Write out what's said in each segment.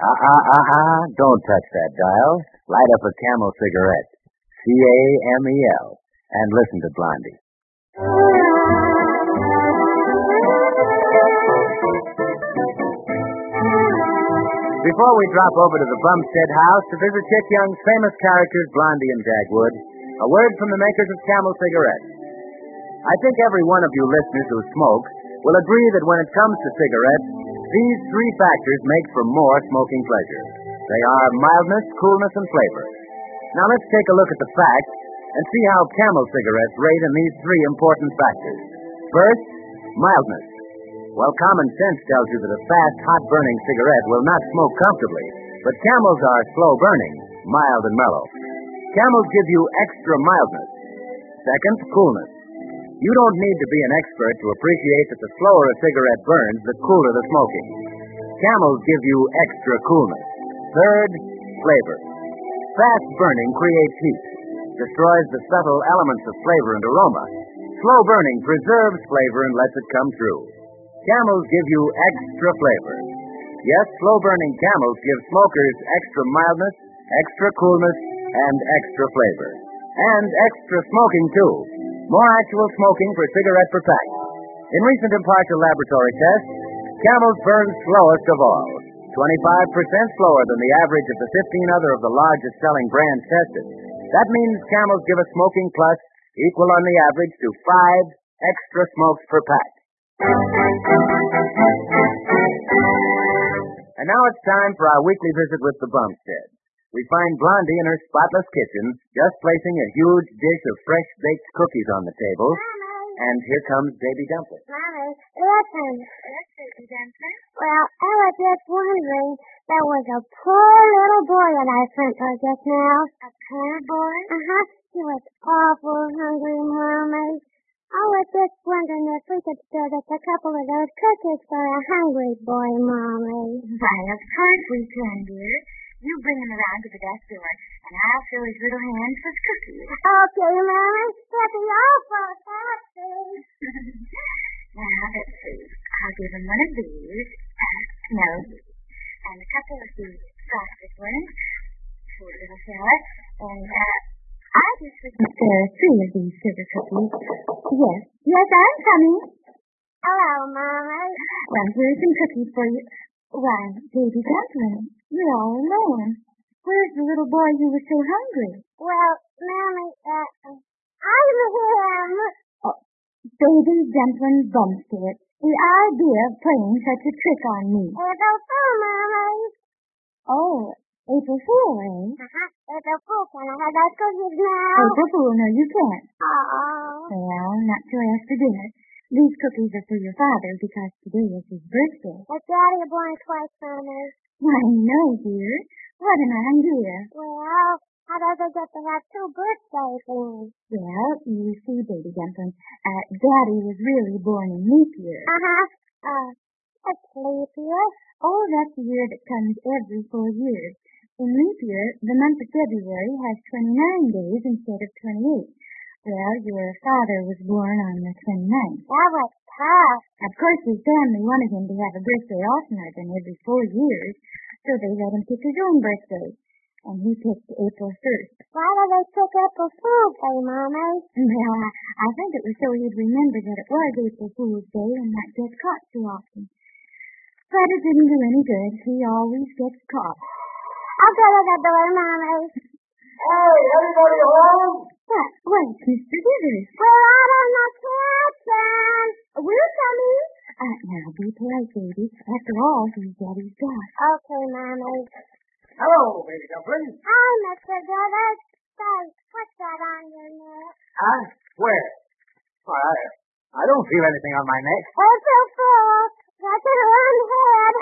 Don't touch that dial. Light up a Camel cigarette. Camel. And listen to Blondie. Before we drop over to the Bumstead house to visit Chick Young's famous characters, Blondie and Dagwood, a word from the makers of Camel cigarettes. I think every one of you listeners who smoke will agree that when it comes to cigarettes, these three factors make for more smoking pleasure. They are mildness, coolness, and flavor. Now let's take a look at the facts and see how Camel cigarettes rate in these three important factors. First, mildness. Well, common sense tells you that a fast, hot-burning cigarette will not smoke comfortably, but Camels are slow-burning, mild and mellow. Camels give you extra mildness. Second, coolness. You don't need to be an expert to appreciate that the slower a cigarette burns, the cooler the smoking. Camels give you extra coolness. Third, flavor. Fast burning creates heat, destroys the subtle elements of flavor and aroma. Slow burning preserves flavor and lets it come through. Camels give you extra flavor. Yes, slow-burning Camels give smokers extra mildness, extra coolness, and extra flavor. And extra smoking, too. More actual smoking per cigarette per pack. In recent impartial laboratory tests, Camels burn slowest of all, 25% slower than the average of the 15 other of the largest selling brands tested. That means Camels give a smoking plus equal on the average to 5 extra smokes per pack. And now it's time for our weekly visit with the Bumstead. We find Blondie in her spotless kitchen, just placing a huge dish of fresh-baked cookies on the table. Mommy. And here comes Baby Dumpling. Mommy, listen. Yes, Baby Dumpling? Well, I was just wondering, there was a poor little boy at our front door just now. A poor boy? Uh-huh. He was awful hungry, Mommy. I was just wondering if we could still get a couple of those cookies for a hungry boy, Mommy. Why, of course we can, dear. You bring him around to the desk door, and I'll fill his little hands with cookies. Okay, Mommy. That'd be awful happy. Now, let's see. I'll give him one of these. No, these. And a couple of these frosted ones. For a little fella. And, I just think there are 3 of these sugar cookies. Yes, I'm coming. Hello, Mommy. Well, here's some cookies for you. Why, Baby Dumpling, you're all alone. Where's the little boy who was so hungry? Well, Mommy, I'm him. Oh, Baby Dumpling Bumstead, the idea of playing such a trick on me. April Fool, Mommy. Oh, April Fool, eh? Uh-huh. April Fool, can I have those cookies now? April Fool, no, you can't. Oh. Well, not till after dinner. These cookies are for your father because today is his birthday. Is Daddy born twice, Mommy? Why, no, dear. What an idea. Well, how does it get to have 2 birthdays then? Well, you see, Baby Dumpling, Daddy was really born in leap year. Uh-huh. What's leap year? Oh, that's the year that comes every 4 years. In leap year, the month of February has 29 days instead of 28. Well, your father was born on the 29th. That was tough. Of course, his family wanted him to have a birthday oftener than every 4 years, so they let him pick his own birthday. And he picked April 1st. Why did they pick April Fool's Day, Mommy? Well, I think it was so he'd remember that it was April Fool's Day and not get caught too often. But it didn't do any good. He always gets caught. I'll go to the door, Mommy. Hey, everybody home? Wait, Mr. Withers. We're out in the kitchen. We're coming. Now, be polite, baby. After all, he's Daddy's boss. Okay, Mommy. Hello, Baby Dumpling. Hi, Mr. Withers. Say, what's that on your neck? Huh? Where? Why, I don't feel anything on my neck. April Fool. That's a one head.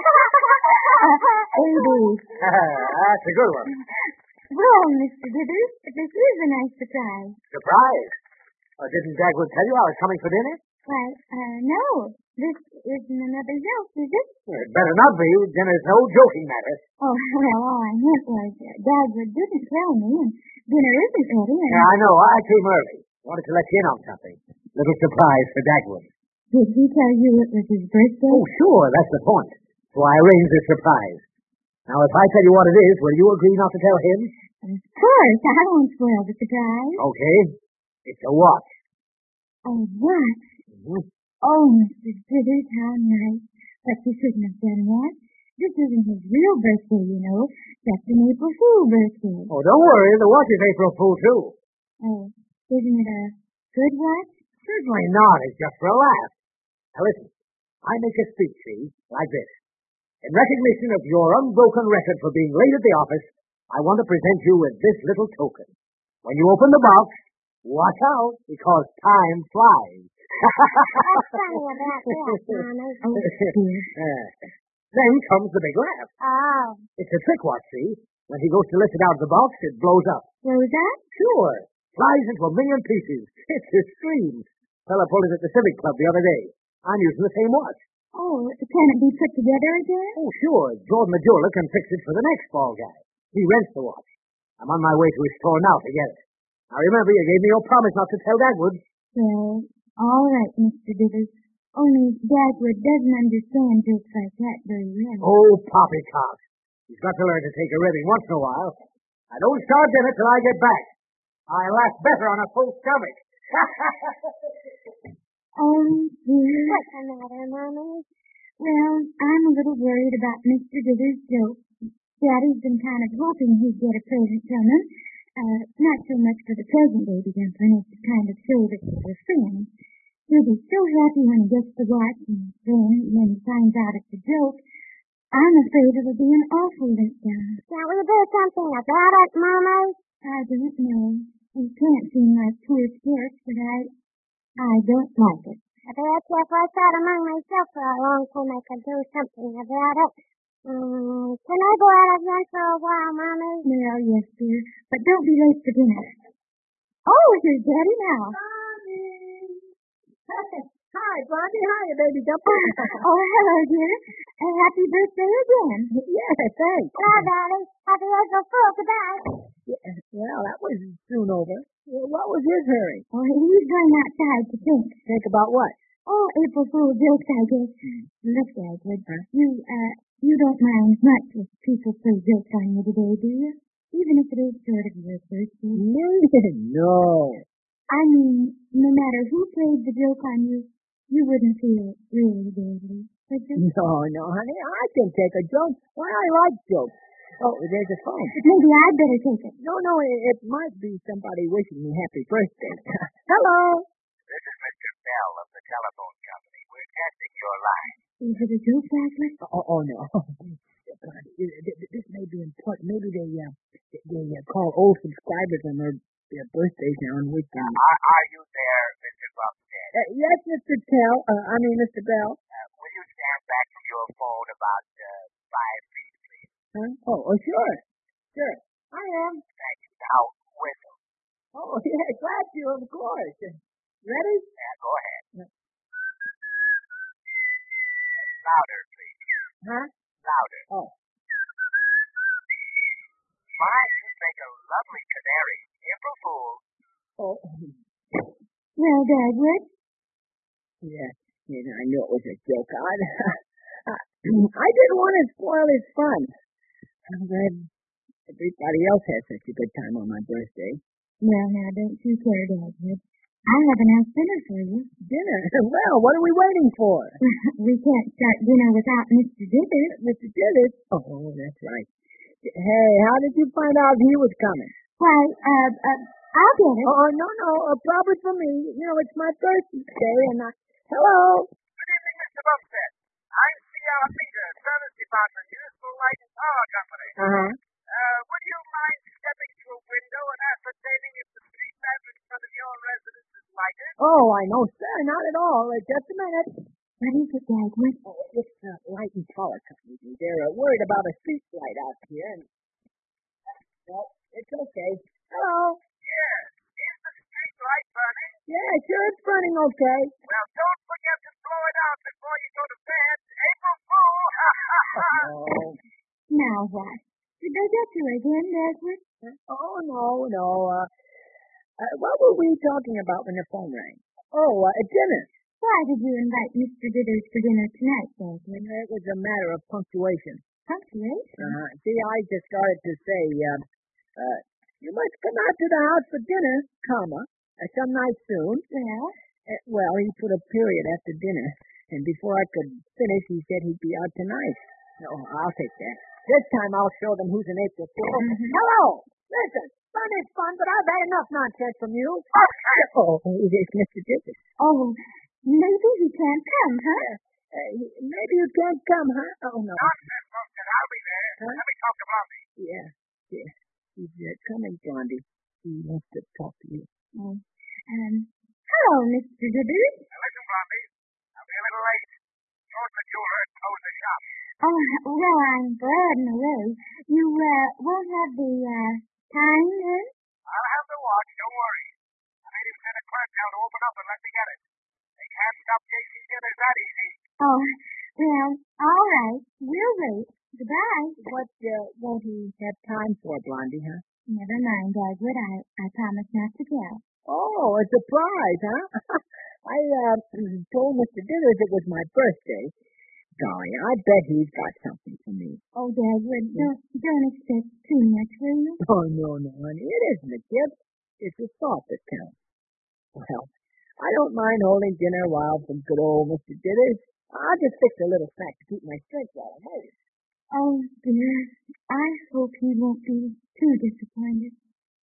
Baby. That's a good one. Well, Mr. Withers, this is a nice surprise. Surprise? Didn't Dagwood tell you I was coming for dinner? Why, no. This isn't another joke, is it? It better not be. Dinner's no joking matter. Oh, well, all I meant was Dagwood didn't tell me, and dinner isn't ready. And... Yeah, I know. I came early. Wanted to let you in on something. Little surprise for Dagwood. Did he tell you it was his birthday? Oh, sure. That's the point. So I arranged a surprise. Now, if I tell you what it is, will you agree not to tell him? Of course, I won't spoil the surprise. Okay. It's a watch. A watch? Mm-hmm. Oh, Mr. Dithers, how nice. But you shouldn't have done that. This isn't his real birthday, you know. Just an April Fool birthday. Oh, don't worry. The watch is April Fool, too. Oh, isn't it a good watch? Certainly not. It's just for a laugh. Now, listen. I make a speech, see, like this. In recognition of your unbroken record for being late at the office, I want to present you with this little token. When you open the box, watch out, because time flies. What's funny about that, Mommy? Oh, dear. Then comes the big laugh. Oh. It's a trick watch, see? When he goes to lift it out of the box, it blows up. Blows up? Sure. Flies into a million pieces. It's a scream. Fella pulled it at the Civic Club the other day. I'm using the same watch. Oh, can it be put together again? Oh, sure. Jordan the jeweler can fix it for the next ball guy. He rents the watch. I'm on my way to his store now to get it. Now, remember, you gave me your promise not to tell Dagwood. Well, all right, Mr. Dithers. Only Dagwood doesn't understand jokes like that very well. Oh, poppycock. He's got to learn to take a ribbing once in a while. I don't start dinner till I get back. I laugh better on a full stomach. Oh, dear. What's the matter, Mommy? Well, I'm a little worried about Mr. Dithers' joke. Daddy's been kind of hoping he'd get a present from him. Not so much for the present, baby Dumper, as to kind of show that we're friends. He'll be so happy when he gets the watch, and then, when he finds out it's a joke, I'm afraid it'll be an awful letdown. Shall we do something about it, Mommy? I don't know. We can't seem like poor sports, but I don't like it. I bet you if I thought among myself for a long time I could do something about it. Can I go out again for a while, Mommy? Well, yes, dear, but don't be late for dinner. Oh, here's Daddy now. Hi, Blondie. Hiya, baby Dumper. Oh, hello, dear. Happy birthday again. Yeah, thanks. Well, Daddy, happy April Fool. Goodbye. Yeah, well, that was soon over. Well, what was his hurry? Oh, he's going outside to think. Think about what? Oh, April Fool jokes, I guess. Look, Dagwood, you don't mind much if people play jokes on you today, do you? Even if it is sort of your birthday. No. I mean, no matter who played the joke on you, you wouldn't feel really badly, would you? No, honey. I can take a joke. Why, I like jokes. Oh, there's a phone. Maybe I'd better take it. No, it might be somebody wishing me happy birthday. Hello. This is Mr. Bell of the telephone company. We're testing your line. Is it a joke, Dagwood? Oh no. This may be important. Maybe they call old subscribers on their birthdays now on weekends. Are you there, Mr. Bumstead? Yes, Mr. Mr. Bell. Will you stand back from your phone about 5 feet, please? Huh? Oh, sure. Sure. I am. Thank you. Now, whistle. Oh, yeah, glad to, of course. Ready? Yeah, go ahead. Louder, please. Huh? Louder. Oh. My, you make a lovely canary. April Fool. Oh. Well, Dagwood? Yeah, I knew it was a joke. I didn't want to spoil his fun. I'm glad everybody else has such a good time on my birthday. Well, now, don't you care, Dagwood. I have a nice dinner for you. Dinner? Well, what are we waiting for? We can't start dinner without Mr. Dithers. Mr. Dithers? Oh, that's right. Hey, how did you find out he was coming? Why, I'll get it. Oh, no, probably for me. You know, it's my birthday, and hello? Good evening, Mr. Bumstead. I'm C.R. Peter, Service Department, Municipal Light and Power Company. Uh-huh. Would you mind stepping to a window and ascertaining if the street lamp in front of your residence is lighted? Oh, I know, sir. Not at all. Just a minute. What is it, Dagwood? Oh, it's Light and Power Company. They're worried about a street light out here. And no, it's okay. Hello? Yes. Is the street light burning? Yeah, sure, it's burning okay. Well, don't forget to blow it out before you go to bed. April Fool! Oh. Now what? Did they get you again, Dagwood? Oh, no. What were we talking about when the phone rang? Oh, dinner. Why did you invite Mr. Dithers for dinner tonight, Dagwood? It was a matter of punctuation. Punctuation? See, I just started to say, you must come out to the house for dinner, some night soon. Well? Well, he put a period after dinner, and before I could finish, he said he'd be out tonight. No, I'll take that. This time I'll show them who's an April Fool. Mm-hmm. Hello! Listen, fun is fun, but I've had enough nonsense from you. Oh, it's Mr. Dickus. Oh, maybe he can't come, huh? Maybe you can't come, huh? Oh, no. Nonsense, Bumpstead. I'll be there. Huh? Let me talk to Blondie. Yeah. He's coming, Blondie. He wants to talk to you. Oh, hello, Mr. Dithers. Now listen, Blondie. I'll be a little late. George the jeweler has closed the shop. Oh, well, I'm glad in a way. You, won't have the, time then? I'll have the watch. Don't worry. I made him send a clerk down to open up and let me get it. They can't stop chasing dithers that easy. Oh, well, all right. We'll wait. Goodbye. What won't he have time for, Blondie, huh? Never mind, Dagwood. I promise not to tell. Oh, a surprise, huh? I told Mr. Dithers it was my birthday. Golly, I bet he's got something for me. Oh, Dagwood, don't expect too much, will you? Oh, no, honey. It isn't a gift. It's a thought that counts. Well, I don't mind holding dinner while from good old Mr. Dithers. I'll just fix a little snack to keep my strength while I'm waiting. Oh, dear. I hope he won't be too disappointed.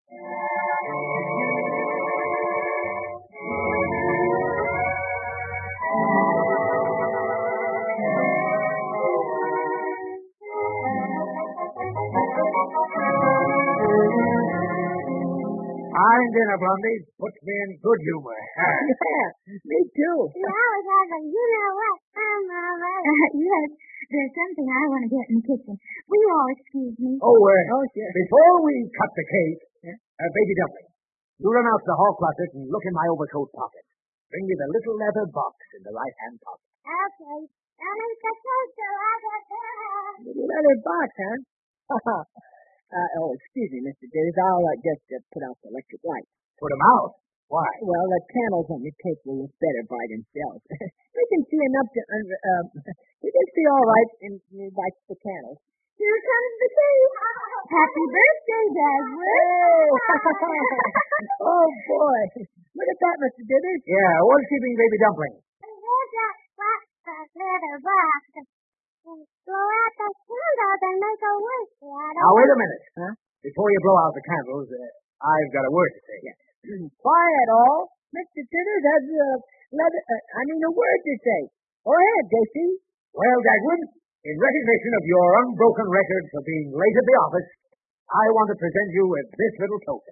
Fine dinner, Blondie. Puts me in good humor. Yeah, me too. You always have a you-know-what, Mama. Yes, there's something I want to get in the kitchen. Will you all excuse me? Sure. Before we cut the cake, Baby Dumpling, you run out to the hall closet and look in my overcoat pocket. Bring me the little leather box in the right-hand pocket. Okay. I'll make the toaster like a girl. Little leather box, huh? Excuse me, Mr. Dithers. I'll just put out the electric light. Put 'em out. Why? Well, the candles on the cake will look better by themselves. We can see enough to, we can see all right in like the candles. Here comes the cake. Happy birthday, Dagwood. Oh, boy. Look at that, Mr. Dithers. Yeah, what's keeping Baby Dumpling? Here's that black leather box. Blow out the candles and make a wish. Now, wait a minute. Huh? Before you blow out the candles, I've got a word to say. Quiet, all. Mr. Dithers has a word to say. Go ahead, J.C. Well, Dagwood, in recognition of your unbroken record for being late at the office, I want to present you with this little token.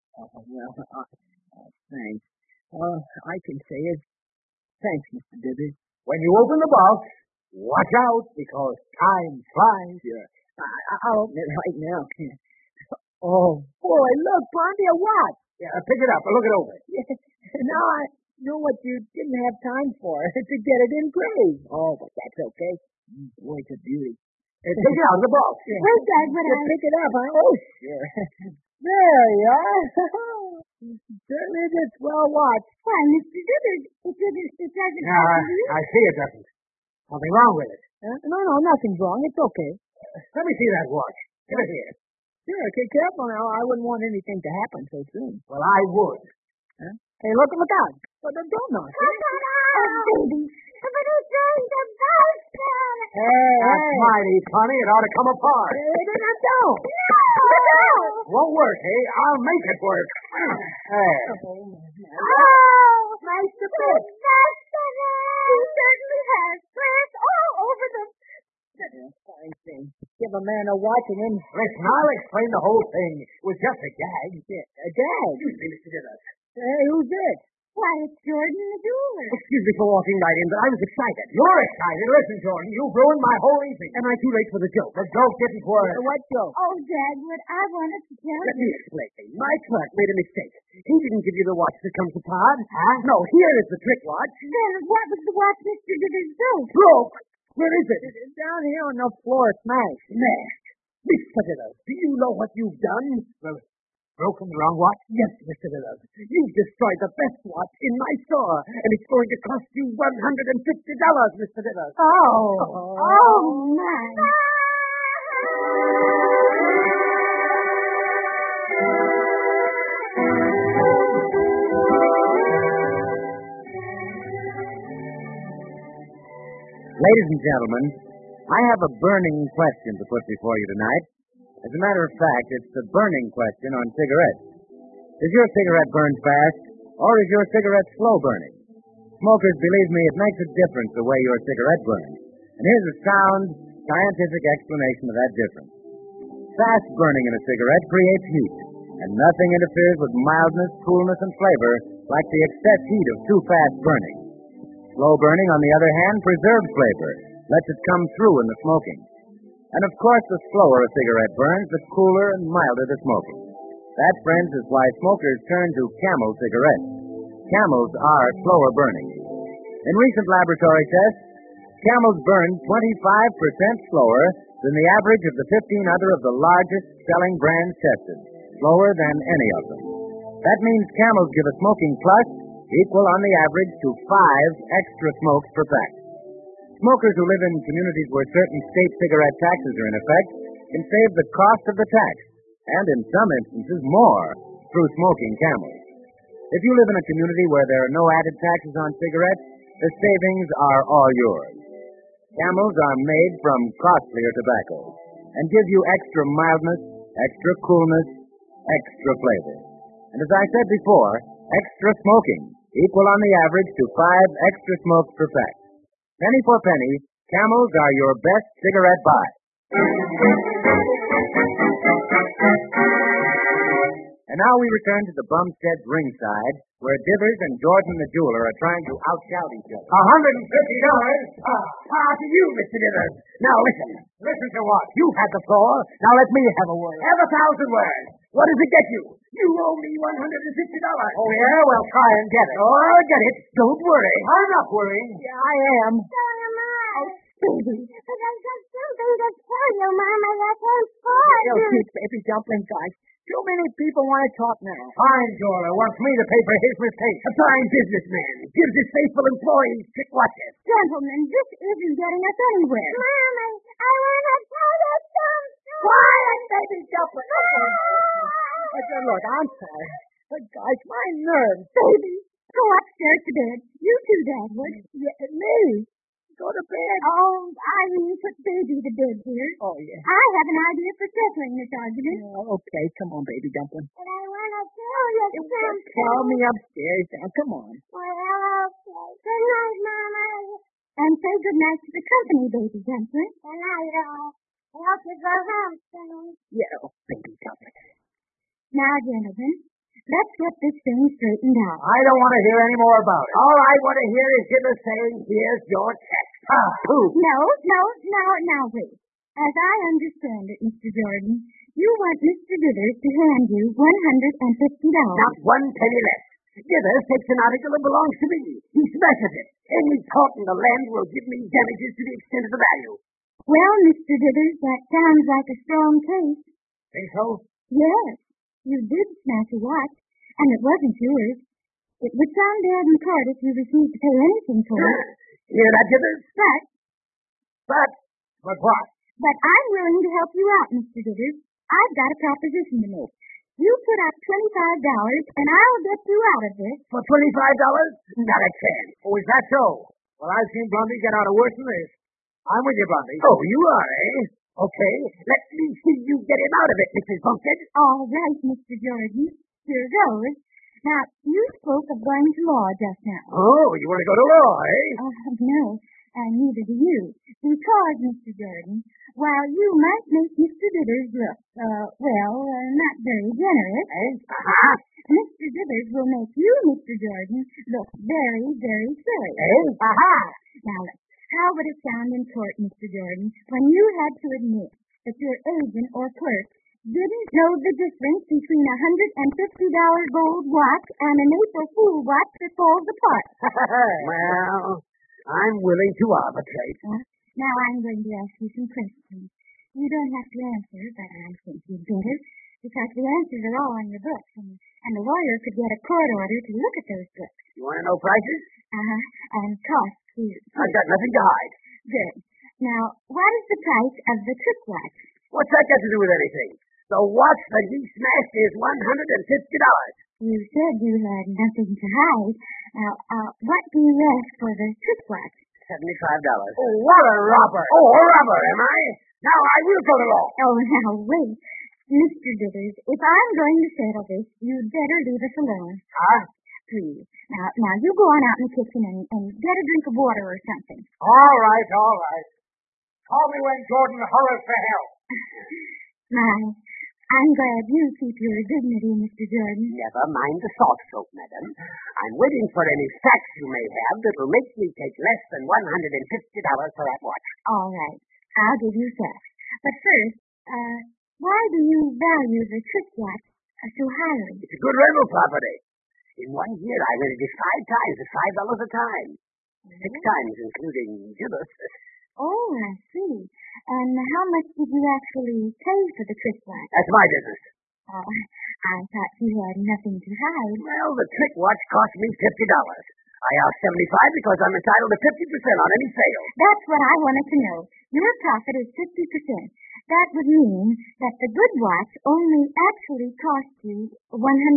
Thanks. All I can say is thanks, Mr. Dithers. When you open the box, watch out, because time flies. Sure. I'll open it right now. Oh, boy, look, Blondie, a watch. Yeah, pick it up and look it over. Now I know what you didn't have time for, to get it engraved. Oh, but that's okay. Boy, it's a beauty. Take it out of the box. Wait, Dagwood, Pick it up, huh? Oh, sure. There you are. Certainly is a swell watch. Why, Mr. Dithers, it doesn't Now, have to be. I see it doesn't. Something wrong with it. Huh? No, nothing's wrong. It's okay. Let me see that watch. Give it here. Sure, okay, careful now. I wouldn't want anything to happen so soon. Well, I would. Huh? Hey, look out. Well, don't knock. Oh, baby. But it's going to burst. That's mighty funny. It ought to come apart. Don't. Won't work, eh? I'll make it work. There. Oh, Nice to fit. He certainly has. Press all over the... Fine thing. Give a man a watch and then... Listen, I'll explain the whole thing. It was just a gag. A gag? Excuse me, Mr. Dithers. Hey, who's this? Why, it's Jordan the jeweler. Excuse me for walking right in, but I was excited. You're excited. Listen, Jordan, you've ruined my whole evening. Am I too late for the joke? The joke didn't work. What joke? Oh, Dagwood, I wanted to tell Let you. me explain. My clerk made a mistake. He didn't give you the watch that comes apart. Huh? No, here is the trick watch. Then what was the watch Mr. Dithers broke? Broke. Where is it? It's down here on the floor, smashed. Smashed. Mr. Dithers, do you know what you've done? Well, broken the wrong watch? Yes, Mr. Dithers. You've destroyed the best watch in my store, and it's going to cost you $150, Mr. Dithers. Oh, my. Ladies and gentlemen, I have a burning question to put before you tonight. As a matter of fact, it's the burning question on cigarettes. Does your cigarette burn fast, or is your cigarette slow burning? Smokers, believe me, it makes a difference the way your cigarette burns. And here's a sound, scientific explanation of that difference. Fast burning in a cigarette creates heat, and nothing interferes with mildness, coolness, and flavor like the excess heat of too fast burning. Slow burning, on the other hand, preserves flavor, lets it come through in the smoking. And of course, the slower a cigarette burns, the cooler and milder the smoking. That, friends, is why smokers turn to Camel cigarettes. Camels are slower burning. In recent laboratory tests, Camels burn 25% slower than the average of the 15 other of the largest selling brands tested, slower than any of them. That means Camels give a smoking plus equal on the average to 5 extra smokes per pack. Smokers who live in communities where certain state cigarette taxes are in effect can save the cost of the tax, and in some instances more, through smoking Camels. If you live in a community where there are no added taxes on cigarettes, the savings are all yours. Camels are made from costlier tobacco and give you extra mildness, extra coolness, extra flavor. And as I said before, extra smoking, equal on the average to 5 extra smokes per pack. Penny for penny, Camels are your best cigarette buy. And now we return to the Bumstead's ringside, where Dithers and Jordan the jeweler are trying to outshout each other. $150? To you, Mr. Dithers. Now listen. Listen to what? You had the floor. Now let me have a word. Have 1,000 words. What does it get you? You owe me $150. Oh, yeah? Well, try and get it. Oh, I'll get it. Don't worry. I'm not worrying. Yeah, I am. So am I. Baby, but I'm just something to tell you, Mama. That ain't for Yo, keep baby dumpling, guys. Too many people want to talk now. Fine jeweler wants me to pay for his mistake. A fine businessman gives his faithful employees trick watches. Gentlemen, this isn't getting us anywhere. Mama, I want to tell you something. Quiet, baby dumpling. Look, I'm sorry. But, guys, my nerves. Baby, go upstairs to bed. You too, Dagwood. Yeah, me? Go to bed? Oh, I mean put Baby to bed, dear. Oh, yeah. I have an idea for settling this argument. Oh, okay, come on, baby dumpling. But I want to tell you something. Tell me upstairs now. Come on. Well, okay. Good night, Mama. And say good night to the company, Baby Dumpling. Good night, all. I hope you go home soon. Yeah, baby dumpling. Now, gentlemen, let's get this thing straightened out. I don't want to hear any more about it. All I want to hear is Dithers saying, here's your check. No, wait. As I understand it, Mr. Jordan, you want Mr. Dithers to hand you $150. Not 1 penny less. Dithers takes an article that belongs to me. He smashes it. Any court in the land will give me damages to the extent of the value. Well, Mr. Dithers, that sounds like a strong case. Think so? Yes. You did smash a watch, and it wasn't yours. It would sound bad in court if you refused to pay anything for it. Hear that, Dithers? But what? But I'm willing to help you out, Mr. Dithers. I've got a proposition to make. You put up $25, and I'll get you out of this. For $25? Not a chance. Oh, is that so? Well, I've seen Blondie get out of worse than this. I'm with you, Blondie. Oh, you are, eh? Okay, let me see you get him out of it, Mrs. Bumstead. All right, Mr. Jordan. Here goes. Now, you spoke of going to law just now. Oh, you want to go to law, eh? No, neither do you. Because, Mr. Jordan, while you might make Mr. Dithers look, not very generous, Mr. Dithers will make you, Mr. Jordan, look very, very silly. Now, how would it sound in court, Mr. Jordan, when you had to admit that your agent or clerk didn't know the difference between a $150 gold watch and an April Fool watch that falls apart? Well, I'm willing to arbitrate. Now I'm going to ask you some questions. You don't have to answer, but I think you'd better, because the answers are all on your books, and the lawyer could get a court order to look at those books. You want to know prices? And costs, too. I've got nothing to hide. Good. Now, what is the price of the trick watch? What's that got to do with anything? The watch that he smashed is $150. You said you had nothing to hide. Now, what do you ask for the wristwatch? $75. Oh, what a robber. Oh, a robber, am I? Now I will go to law. Oh, now, wait. Mr. Dithers, if I'm going to settle this, you'd better leave us alone. Huh? Please. Now, you go on out in the kitchen and get a drink of water or something. All right. Call me when Jordan hurries for help. My, I'm glad you keep your dignity, Mr. Jordan. Never mind the salt soap, madam. I'm waiting for any facts you may have that will make me take less than $150 for that watch. All right. I'll give you facts. But first, why do you value the wristwatch so highly? It's a good rental property. In 1 year, I rented it 5 times at $5 a time. 6 times, including Gillis. Oh, I see. And how much did you actually pay for the wristwatch? That's my business. Oh, I thought you had nothing to hide. Well, the trick watch cost me $50. I asked $75 because I'm entitled to 50% on any sale. That's what I wanted to know. Your profit is 50%. That would mean that the good watch only actually cost you $100?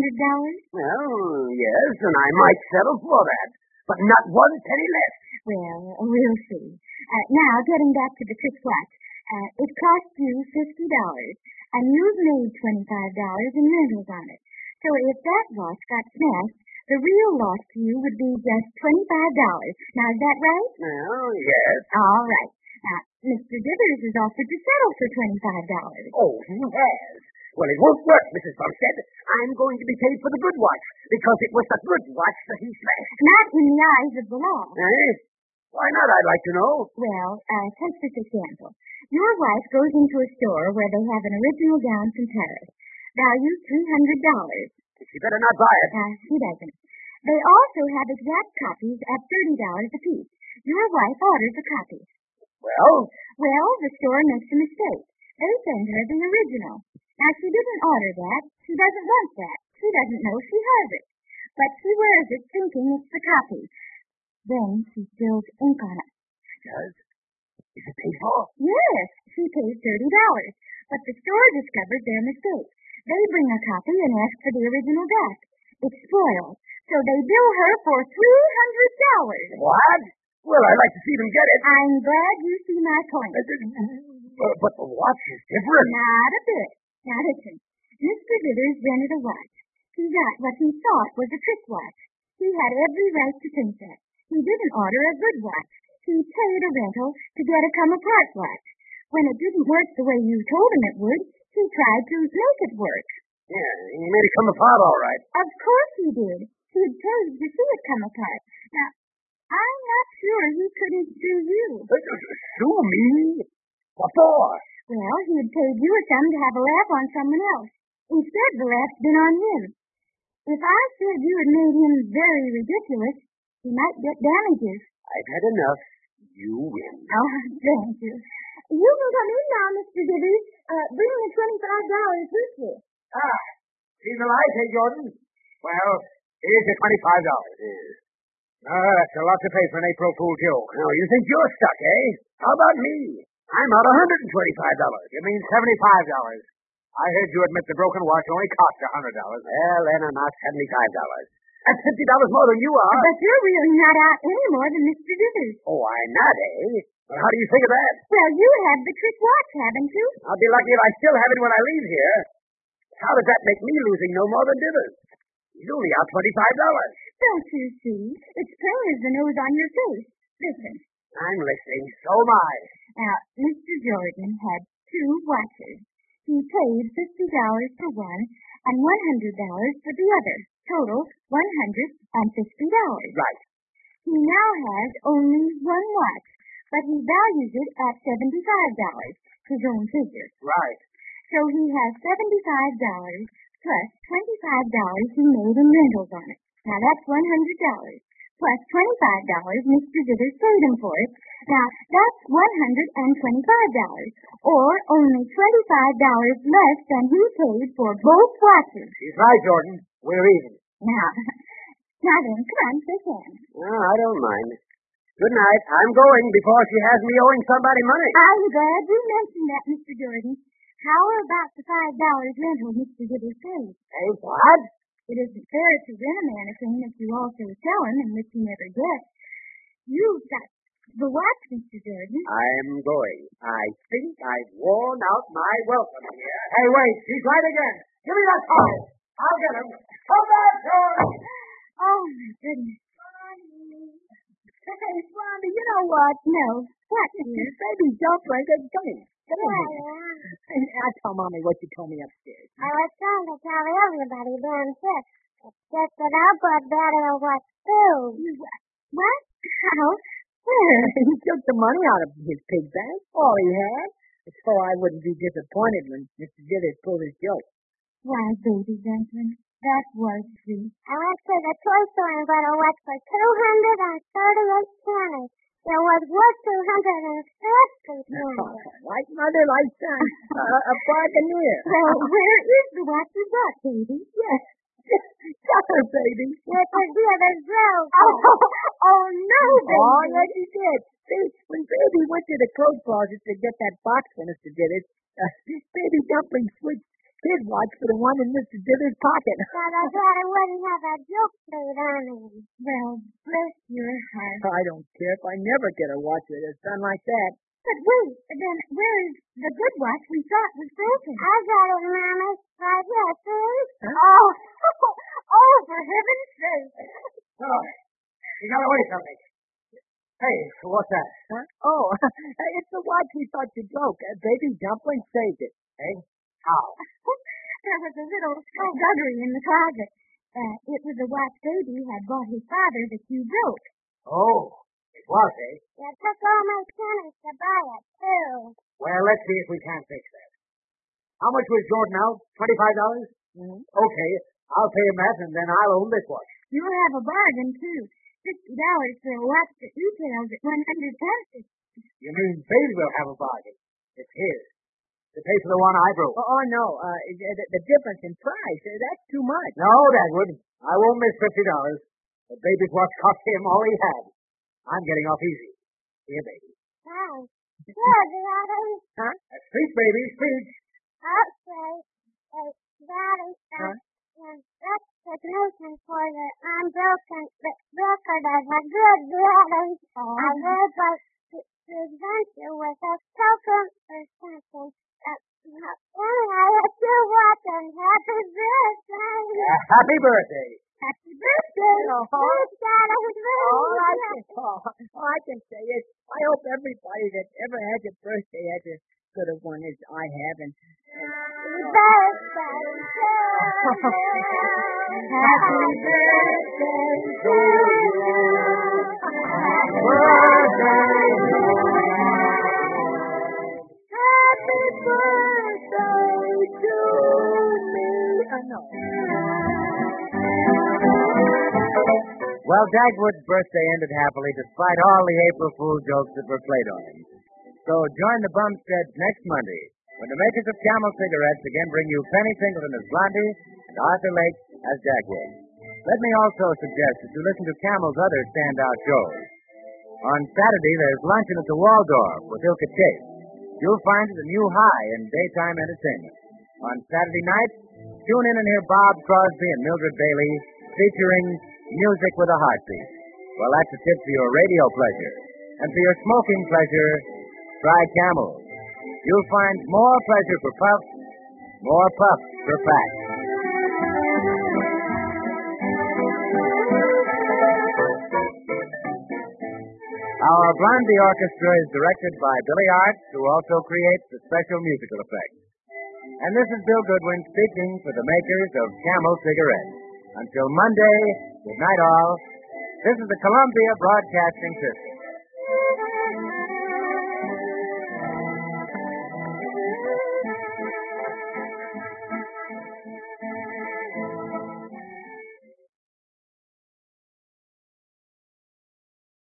Well, yes, and I might settle for that, but not 1 penny less. Well, we'll see. Now, getting back to the trick watch, it cost you $50, and you've made $25 in rentals on it. So if that watch got smashed, the real loss to you would be just $25. Now, is that right? Well, yes. All right. Now, Mr. Dithers has offered to settle for $25. Oh, he has. Well, it won't work, Mrs. Bumstead. I'm going to be paid for the good watch, because it was the good watch that he smashed. Not in the eyes of the law. Eh? Why not, I'd like to know. Well, take this example. Your wife goes into a store where they have an original gown from Paris, valued $300. She better not buy it. She doesn't. They also have exact copies at $30 apiece. Your wife orders a copy. Well, the store makes a mistake. They send her the original. Now, she didn't order that. She doesn't want that. She doesn't know she has it. But she wears it thinking it's the copy. Then she spills ink on it. does? Is it paid for? Yes, she pays $30. But the store discovers their mistake. They bring a copy and ask for the original back. It's spoiled. So they bill her for $300. What? Well, I'd like to see them get it. I'm glad you see my point. But the watch is different. Not a bit. Now listen. Mr. Dithers rented a watch. He got what he thought was a trick watch. He had every right to think that. He didn't order a good watch. He paid a rental to get a come-apart watch. When it didn't work the way you told him it would, he tried to make it work. Yeah, he made it come apart all right. Of course he did. He'd paid to see it come apart. Now, I'm not sure he couldn't sue you. Sue me? What for? Well, he'd paid you a sum to have a laugh on someone else. Instead, the laugh's been on him. If I said you had made him very ridiculous, he might get damages. I've had enough. You win. Oh, thank you. You can come in now, Mr. Dithers. Bring the $25 with you. See the light, eh, Jordan? Well, here's the $25. That's a lot to pay for an April Fool joke. Now, you think you're stuck, eh? How about me? I'm out $125. You mean $75? I heard you admit the broken watch only cost $100. Well, then I'm out $75. That's $50 more than you are. But you're really not out any more than Mr. Dithers. Oh, I'm not, eh? Well, how do you think of that? Well, you have the trick watch, haven't you? I'll be lucky if I still have it when I leave here. How does that make me losing no more than Dithers? He's only out $25. Don't you see? It's plain as the nose on your face. Listen. I'm listening. So am I. Now, Mr. Jordan had 2 watches. He paid $50 for one and $100 for the other. Total, $150. Right. He now has only 1 watch, but he values it at $75, his own figure. Right. So he has $75 plus $25 he made in rentals on it. Now that's $100. Plus $25 Mr. Dithers paid him for it. Now that's $125, or only $25 less than he paid for both watches. He's right, Jordan. We're even. Now then, come on, shake hands. No, I don't mind. Good night. I'm going before she has me owing somebody money. I'm glad you mentioned that, Mr. Jordan. How about the $5 rental Mr. Withers paid? Hey, what? It isn't fair to rent a mannequin that you also sell him and which you never get. You've got the watch, Mr. Jordan. I'm going. I think I've worn out my welcome here. Hey, wait. He's right again. Give me that towel. I'll get him. Come back, George. Oh, my goodness. Hey, Blondie, you know what? No. What, dear? Baby Dumpling, come here. Come Yeah, here. I'll tell Mommy what you told me upstairs. I was trying to tell everybody downstairs. It's just that I'll put Daddy on what's food. What? How? Where? He took the money out of his pig bank, all he had, so I wouldn't be disappointed when Mr. Dithers pulled his joke. Why, baby Dumpling, that was sweet. I went to the toy store and got a watch for 238 pennies. There was worth 250 pennies. Like mother, like son. A bargainer. Well, where is the watch you got, baby? Yes. Got her, baby. It was the other girl. Oh, no, baby. Oh, yes, he did. See, when Baby went to the clothes closet to get that box for Mr. Dithers, Baby Dumpling switched his watch for the one in Mr. Dithers' pocket. But I thought I wouldn't have a joke made on him. Well, bless your heart. I don't care if I never get a watch with a son like that. But wait, then where is the good watch we thought was broken? I got it, Mommy. Right here, see? Oh, oh, for heaven's sake. Oh, you got away from me. Hey, what's that? Huh? Oh, it's the watch we thought you broke. Baby Dumpling saved it. Hey, how? There was a little skullduggery in the closet. It was a watch Baby had bought his father that you broke. Oh, it was, eh? You took all my pennies to buy it, too. Well, let's see if we can't fix that. How much was Jordan out? $25? Mm-hmm. Okay, I'll pay him that, and then I'll own this watch. You'll have a bargain, too. $50 for a watch that retails at 100 cents. You mean Baby will have a bargain? It's his. To pay for the one I broke. Oh, no. The difference in price, that's too much. No, Dagwood. I won't miss $50. The Baby's watch cost him all he had. I'm getting off easy. Here, Baby. Thanks. Here, Daddy. Huh? Speak, Baby, speak. Okay. Daddy, Huh? recognition for the unbroken record of a good daddy. I would like to present you with a token or something. Anyway, it's your watch and happy birthday. Happy birthday. Happy birthday. Please, Daddy, All I can say is I hope everybody that ever has a birthday has as good a one as I have. And birthday to you. Happy birthday to you. Birthday. happy birthday to me. No. Well, Dagwood's birthday ended happily despite all the April Fool jokes that were played on him. So join the Bumsteads next Monday when the makers of Camel cigarettes again bring you Penny Singleton as Blondie and Arthur Lake as Dagwood. Let me also suggest that you listen to Camel's other standout shows. On Saturday, there's Luncheon at the Waldorf with Ilka Chase. You'll find it a new high in daytime entertainment. On Saturday night, tune in and hear Bob Crosby and Mildred Bailey featuring Music with a Heartbeat. Well, that's a tip for your radio pleasure. And for your smoking pleasure, try Camel. You'll find more pleasure per puff, more puffs per pack. Our Blondie Orchestra is directed by Billy Arts, who also creates the special musical effects. And this is Bill Goodwin speaking for the makers of Camel cigarettes. Until Monday, good night all. This is the Columbia Broadcasting System.